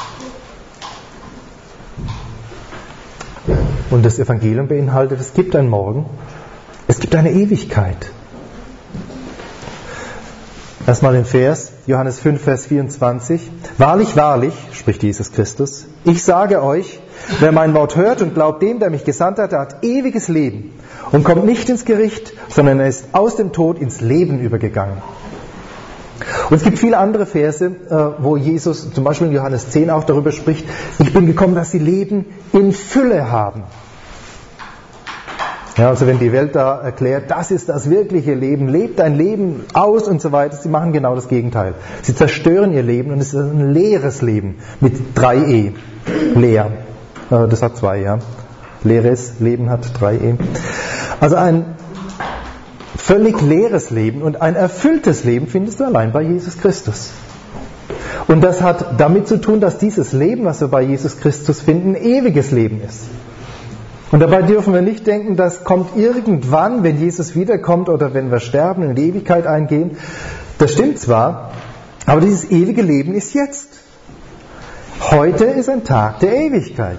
Und das Evangelium beinhaltet, es gibt ein Morgen, es gibt eine Ewigkeit. Erstmal den Vers, Johannes 5, Vers 24. Wahrlich, wahrlich, spricht Jesus Christus, ich sage euch, wer mein Wort hört und glaubt dem, der mich gesandt hat, der hat ewiges Leben und kommt nicht ins Gericht, sondern er ist aus dem Tod ins Leben übergegangen. Und es gibt viele andere Verse, wo Jesus, zum Beispiel in Johannes 10 auch darüber spricht, ich bin gekommen, dass sie Leben in Fülle haben. Ja, also wenn die Welt da erklärt, das ist das wirkliche Leben, lebt dein Leben aus und so weiter, sie machen genau das Gegenteil. Sie zerstören ihr Leben und es ist ein leeres Leben mit 3 E. Leer. Das hat 2, ja. Leeres Leben hat 3 E. Also ein völlig leeres Leben und ein erfülltes Leben findest du allein bei Jesus Christus. Und das hat damit zu tun, dass dieses Leben, was wir bei Jesus Christus finden, ein ewiges Leben ist. Und dabei dürfen wir nicht denken, das kommt irgendwann, wenn Jesus wiederkommt oder wenn wir sterben und in die Ewigkeit eingehen. Das stimmt zwar, aber dieses ewige Leben ist jetzt. Heute ist ein Tag der Ewigkeit.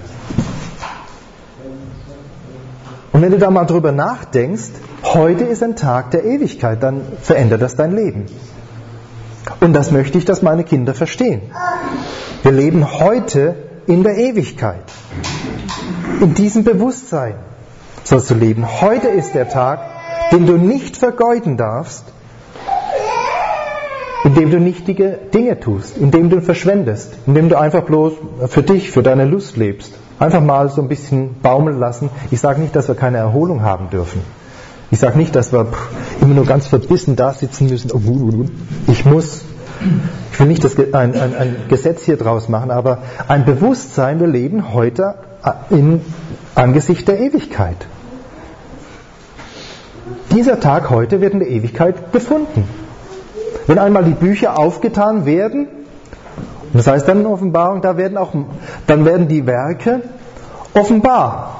Und wenn du da mal drüber nachdenkst, heute ist ein Tag der Ewigkeit, dann verändert das dein Leben. Und das möchte ich, dass meine Kinder verstehen. Wir leben heute in der Ewigkeit. In diesem Bewusstsein sollst du leben. Heute ist der Tag, den du nicht vergeuden darfst, indem du nichtige Dinge tust, indem du verschwendest, indem du einfach bloß für dich, für deine Lust lebst. Einfach mal so ein bisschen baumeln lassen. Ich sage nicht, dass wir keine Erholung haben dürfen. Ich sage nicht, dass wir immer nur ganz verbissen da sitzen müssen. Ich will nicht ein Gesetz hier draus machen, aber ein Bewusstsein, wir leben heute im Angesicht der Ewigkeit. Dieser Tag heute wird in der Ewigkeit gefunden. Wenn einmal die Bücher aufgetan werden, und das heißt dann in Offenbarung, dann werden die Werke offenbar.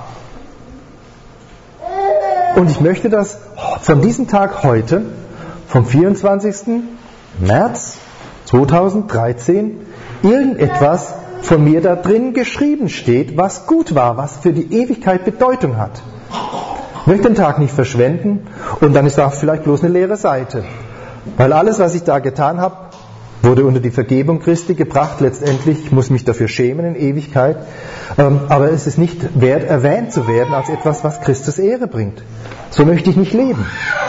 Und ich möchte, dass von diesem Tag heute, vom 24. März 2013, irgendetwas von mir da drin geschrieben steht, was gut war, was für die Ewigkeit Bedeutung hat. Ich möchte den Tag nicht verschwenden und dann ist da vielleicht bloß eine leere Seite. Weil alles, was ich da getan habe, wurde unter die Vergebung Christi gebracht. Letztendlich muss ich mich dafür schämen in Ewigkeit. Aber es ist nicht wert, erwähnt zu werden als etwas, was Christus Ehre bringt. So möchte ich nicht leben.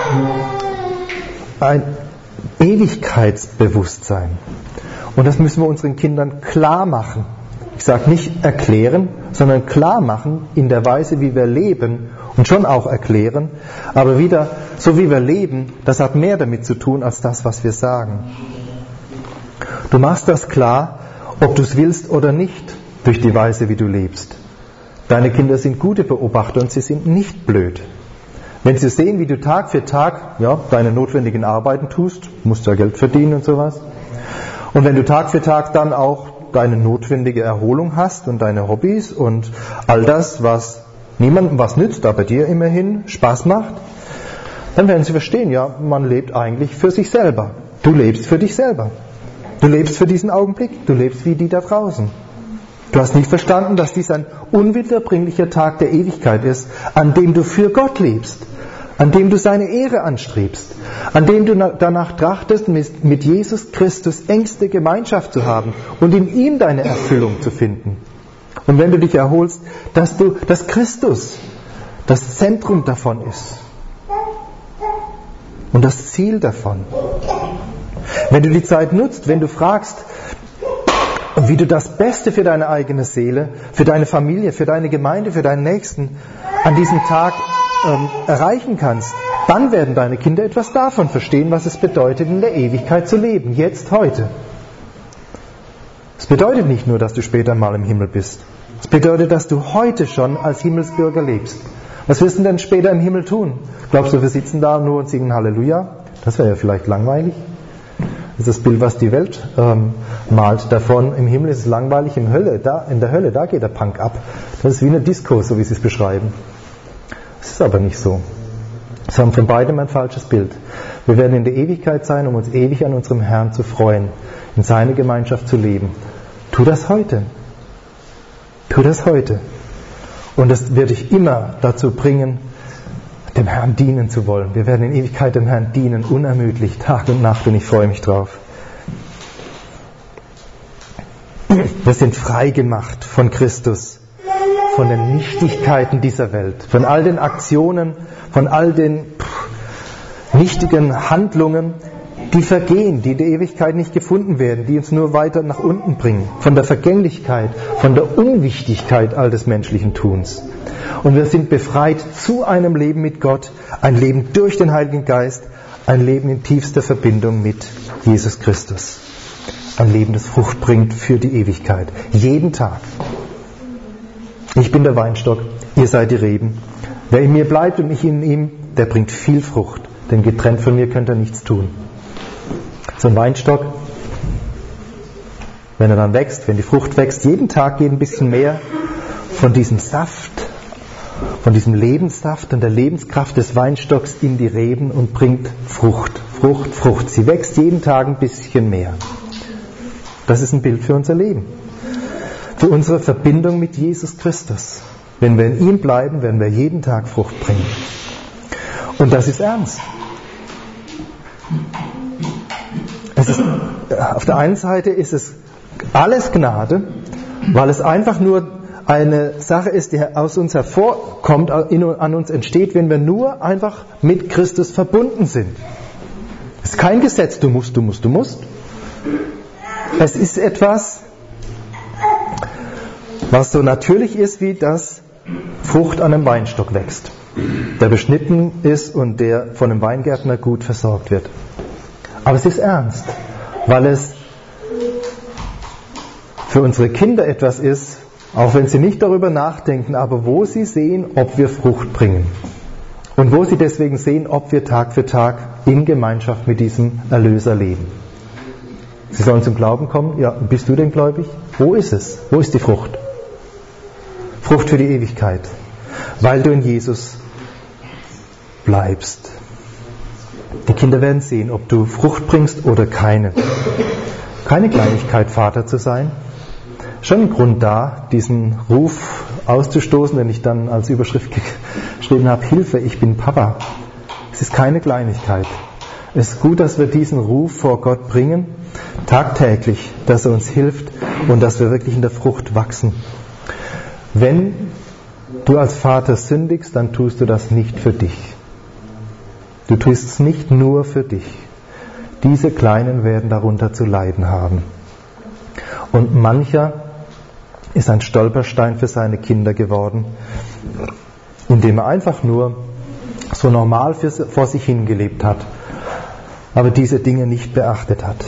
Ein Ewigkeitsbewusstsein. Und das müssen wir unseren Kindern klar machen. Ich sage nicht erklären, sondern klar machen in der Weise, wie wir leben und schon auch erklären. Aber wieder, so wie wir leben, das hat mehr damit zu tun, als das, was wir sagen. Du machst das klar, ob du es willst oder nicht, durch die Weise, wie du lebst. Deine Kinder sind gute Beobachter und sie sind nicht blöd. Wenn sie sehen, wie du Tag für Tag deine notwendigen Arbeiten tust, musst ja Geld verdienen und sowas. Und wenn du Tag für Tag dann auch deine notwendige Erholung hast und deine Hobbys und all das, was niemandem was nützt, aber dir immerhin Spaß macht, dann werden sie verstehen, man lebt eigentlich für sich selber. Du lebst für dich selber. Du lebst für diesen Augenblick. Du lebst wie die da draußen. Du hast nicht verstanden, dass dies ein unwiederbringlicher Tag der Ewigkeit ist, an dem du für Gott lebst, an dem du seine Ehre anstrebst, an dem du danach trachtest, mit Jesus Christus engste Gemeinschaft zu haben und in ihm deine Erfüllung zu finden. Und wenn du dich erholst, dass Christus das Zentrum davon ist und das Ziel davon. Wenn du die Zeit nutzt, wenn du fragst, wie du das Beste für deine eigene Seele, für deine Familie, für deine Gemeinde, für deinen Nächsten an diesem Tag erreichen kannst, dann werden deine Kinder etwas davon verstehen, was es bedeutet, in der Ewigkeit zu leben, jetzt, heute. Es bedeutet nicht nur, dass du später mal im Himmel bist. Es bedeutet, dass du heute schon als Himmelsbürger lebst. Was wirst du denn später im Himmel tun? Glaubst du, wir sitzen da nur und singen Halleluja? Das wäre ja vielleicht langweilig. Das ist das Bild, was die Welt malt davon. Im Himmel ist es langweilig, in der Hölle, da geht der Punk ab. Das ist wie eine Disco, so wie sie es beschreiben. Das ist aber nicht so. Sie haben von beidem ein falsches Bild. Wir werden in der Ewigkeit sein, um uns ewig an unserem Herrn zu freuen, in seine Gemeinschaft zu leben. Tu das heute. Tu das heute. Und es wird dich immer dazu bringen, dem Herrn dienen zu wollen. Wir werden in Ewigkeit dem Herrn dienen, unermüdlich, Tag und Nacht, und ich freue mich drauf. Wir sind frei gemacht von Christus, von den Nichtigkeiten dieser Welt, von all den Aktionen, von all den nichtigen Handlungen, die vergehen, die in der Ewigkeit nicht gefunden werden, die uns nur weiter nach unten bringen, von der Vergänglichkeit, von der Unwichtigkeit all des menschlichen Tuns. Und wir sind befreit zu einem Leben mit Gott, ein Leben durch den Heiligen Geist, ein Leben in tiefster Verbindung mit Jesus Christus. Ein Leben, das Frucht bringt für die Ewigkeit. Jeden Tag. Ich bin der Weinstock, ihr seid die Reben. Wer in mir bleibt und ich in ihm, der bringt viel Frucht. Denn getrennt von mir könnt ihr nichts tun. So ein Weinstock, wenn er dann wächst, wenn die Frucht wächst, jeden Tag geht ein bisschen mehr von diesem Saft, von diesem Lebenssaft und der Lebenskraft des Weinstocks in die Reben und bringt Frucht, Frucht, Frucht. Sie wächst jeden Tag ein bisschen mehr. Das ist ein Bild für unser Leben. Für unsere Verbindung mit Jesus Christus. Wenn wir in ihm bleiben, werden wir jeden Tag Frucht bringen. Und das ist ernst. Auf der einen Seite ist es alles Gnade, weil es einfach nur eine Sache ist, die aus uns hervorkommt, an uns entsteht, wenn wir nur einfach mit Christus verbunden sind. Es ist kein Gesetz, du musst. Es ist etwas, was so natürlich ist, wie das Frucht an einem Weinstock wächst, der beschnitten ist und der von einem Weingärtner gut versorgt wird. Aber es ist ernst, weil es für unsere Kinder etwas ist, auch wenn sie nicht darüber nachdenken, aber wo sie sehen, ob wir Frucht bringen. Und wo sie deswegen sehen, ob wir Tag für Tag in Gemeinschaft mit diesem Erlöser leben. Sie sollen zum Glauben kommen. Ja, bist du denn gläubig? Wo ist es? Wo ist die Frucht? Frucht für die Ewigkeit. Weil du in Jesus bleibst. Die Kinder werden sehen, ob du Frucht bringst oder keine. Keine Kleinigkeit, Vater zu sein. Schon ein Grund da, diesen Ruf auszustoßen, wenn ich dann als Überschrift geschrieben habe, Hilfe, ich bin Papa. Es ist keine Kleinigkeit. Es ist gut, dass wir diesen Ruf vor Gott bringen, tagtäglich, dass er uns hilft und dass wir wirklich in der Frucht wachsen. Wenn du als Vater sündigst, dann tust du das nicht für dich. Du tust es nicht nur für dich. Diese Kleinen werden darunter zu leiden haben. Und mancher ist ein Stolperstein für seine Kinder geworden, indem er einfach nur so normal vor sich hingelebt hat, aber diese Dinge nicht beachtet hat.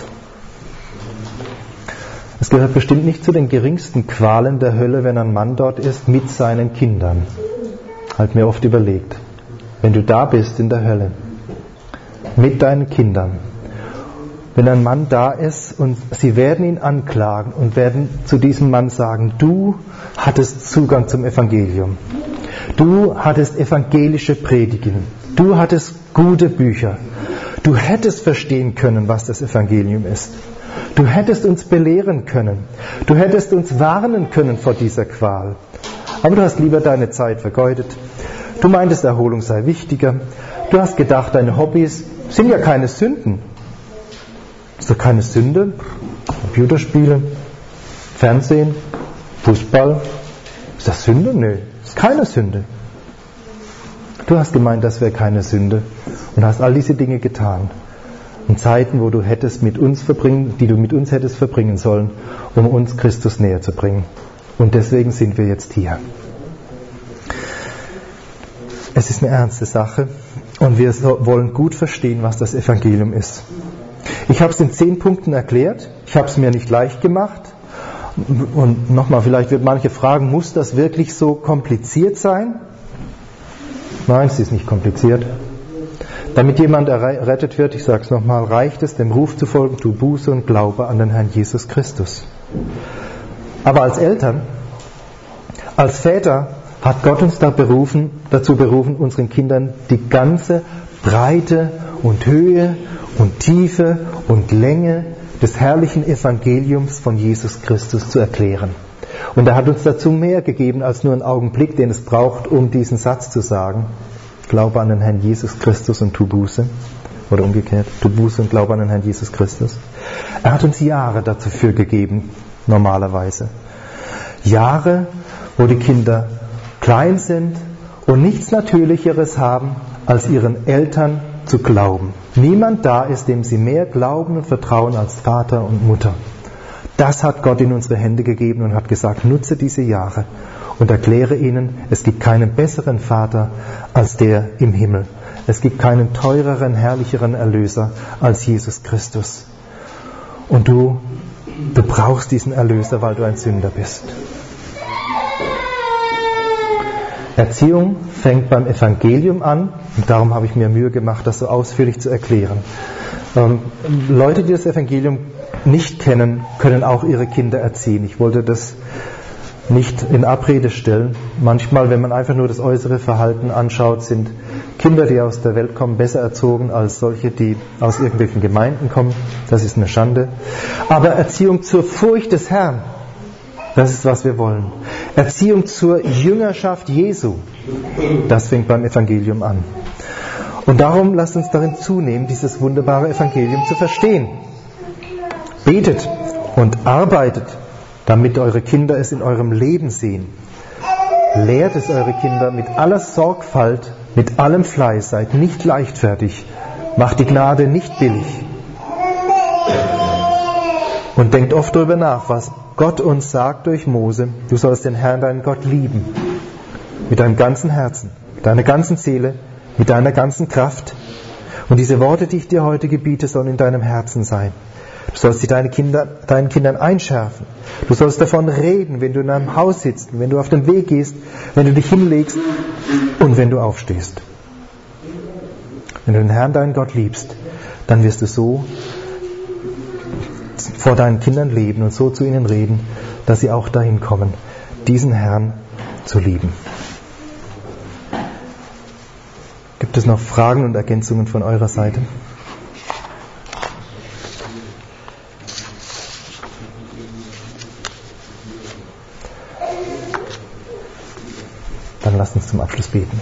Es gehört bestimmt nicht zu den geringsten Qualen der Hölle, wenn ein Mann dort ist mit seinen Kindern. Halt mir oft überlegt, wenn du da bist in der Hölle, mit deinen Kindern, wenn ein Mann da ist und sie werden ihn anklagen und werden zu diesem Mann sagen, du hattest Zugang zum Evangelium, du hattest evangelische Predigen, du hattest gute Bücher, du hättest verstehen können, was das Evangelium ist. Du hättest uns belehren können. Du hättest uns warnen können vor dieser Qual. Aber du hast lieber deine Zeit vergeudet. Du meintest, Erholung sei wichtiger. Du hast gedacht, deine Hobbys sind ja keine Sünden. Ist doch keine Sünde? Computerspiele, Fernsehen, Fußball. Ist das Sünde? Nö, ist keine Sünde. Du hast gemeint, das wäre keine Sünde und hast all diese Dinge getan. In Zeiten, wo du die du mit uns hättest verbringen sollen, um uns Christus näher zu bringen. Und deswegen sind wir jetzt hier. Es ist eine ernste Sache und wir wollen gut verstehen, was das Evangelium ist. Ich habe es in 10 Punkten erklärt. Ich habe es mir nicht leicht gemacht. Und nochmal, vielleicht wird manche fragen, muss das wirklich so kompliziert sein? Nein, es ist nicht kompliziert. Damit jemand errettet wird, ich sage es nochmal, reicht es, dem Ruf zu folgen, tu Buße und Glaube an den Herrn Jesus Christus. Aber als Eltern, als Väter hat Gott uns dazu berufen, unseren Kindern die ganze Breite und Höhe und Tiefe und Länge des herrlichen Evangeliums von Jesus Christus zu erklären. Und er hat uns dazu mehr gegeben als nur einen Augenblick, den es braucht, um diesen Satz zu sagen. Glaube an den Herrn Jesus Christus und tu Buße. Oder umgekehrt, tu Buße und glaube an den Herrn Jesus Christus. Er hat uns Jahre dafür gegeben, normalerweise. Jahre, wo die Kinder klein sind und nichts Natürlicheres haben, als ihren Eltern zu glauben. Niemand da ist, dem sie mehr glauben und vertrauen als Vater und Mutter. Das hat Gott in unsere Hände gegeben und hat gesagt, nutze diese Jahre und erkläre ihnen, es gibt keinen besseren Vater als der im Himmel. Es gibt keinen teureren, herrlicheren Erlöser als Jesus Christus. Und du brauchst diesen Erlöser, weil du ein Sünder bist. Erziehung fängt beim Evangelium an und darum habe ich mir Mühe gemacht, das so ausführlich zu erklären. Leute, die das Evangelium nicht kennen, können auch ihre Kinder erziehen. Ich wollte das nicht in Abrede stellen. Manchmal, wenn man einfach nur das äußere Verhalten anschaut, sind Kinder, die aus der Welt kommen, besser erzogen als solche, die aus irgendwelchen Gemeinden kommen. Das ist eine Schande. Aber Erziehung zur Furcht des Herrn, das ist, was wir wollen. Erziehung zur Jüngerschaft Jesu, das fängt beim Evangelium an. Und darum lasst uns darin zunehmen, dieses wunderbare Evangelium zu verstehen. Betet und arbeitet, damit eure Kinder es in eurem Leben sehen. Lehrt es eure Kinder mit aller Sorgfalt, mit allem Fleiß, seid nicht leichtfertig, macht die Gnade nicht billig. Und denkt oft darüber nach, was Gott uns sagt durch Mose, du sollst den Herrn, deinen Gott, lieben. Mit deinem ganzen Herzen, mit deiner ganzen Seele, mit deiner ganzen Kraft. Und diese Worte, die ich dir heute gebiete, sollen in deinem Herzen sein. Du sollst sie deinen Kindern einschärfen. Du sollst davon reden, wenn du in einem Haus sitzt, wenn du auf den Weg gehst, wenn du dich hinlegst und wenn du aufstehst. Wenn du den Herrn, deinen Gott, liebst, dann wirst du so vor deinen Kindern leben und so zu ihnen reden, dass sie auch dahin kommen, diesen Herrn zu lieben. Gibt es noch Fragen und Ergänzungen von eurer Seite? Dann lasst uns zum Abschluss beten.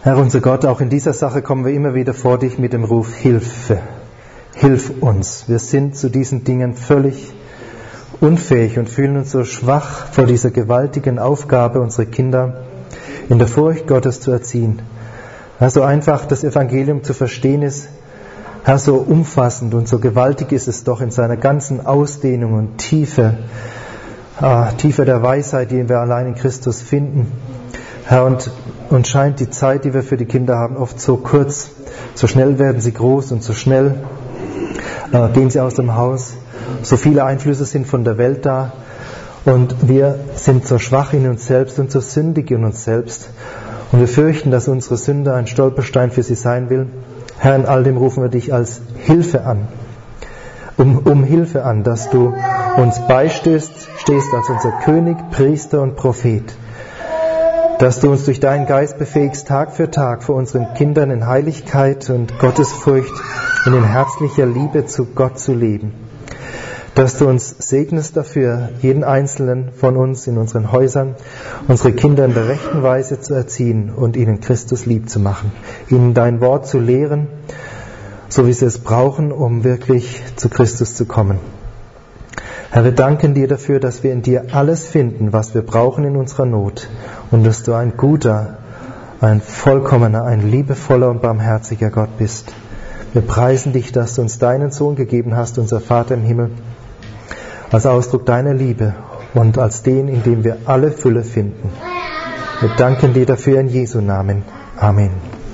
Herr unser Gott, auch in dieser Sache kommen wir immer wieder vor dich mit dem Ruf Hilfe. Hilf uns. Wir sind zu diesen Dingen völlig unfähig und fühlen uns so schwach vor dieser gewaltigen Aufgabe, unsere Kinder in der Furcht Gottes zu erziehen. Herr, so einfach das Evangelium zu verstehen ist, Herr, so umfassend und so gewaltig ist es doch in seiner ganzen Ausdehnung und Tiefe der Weisheit, die wir allein in Christus finden. Herr, und scheint die Zeit, die wir für die Kinder haben, oft so kurz. So schnell werden sie groß und so schnell gehen sie aus dem Haus. So viele Einflüsse sind von der Welt da. Und wir sind so schwach in uns selbst und so sündig in uns selbst. Und wir fürchten, dass unsere Sünde ein Stolperstein für sie sein will. Herr, in all dem rufen wir dich als Hilfe an. Um Hilfe an, dass du uns beistehst, stehst als unser König, Priester und Prophet. Dass du uns durch deinen Geist befähigst, Tag für Tag vor unseren Kindern in Heiligkeit und Gottesfurcht und in herzlicher Liebe zu Gott zu leben. Dass du uns segnest dafür, jeden Einzelnen von uns in unseren Häusern, unsere Kinder in der rechten Weise zu erziehen und ihnen Christus lieb zu machen, ihnen dein Wort zu lehren, so wie sie es brauchen, um wirklich zu Christus zu kommen. Herr, wir danken dir dafür, dass wir in dir alles finden, was wir brauchen in unserer Not und dass du ein guter, ein vollkommener, ein liebevoller und barmherziger Gott bist. Wir preisen dich, dass du uns deinen Sohn gegeben hast, unser Vater im Himmel, als Ausdruck deiner Liebe und als den, in dem wir alle Fülle finden. Wir danken dir dafür in Jesu Namen. Amen.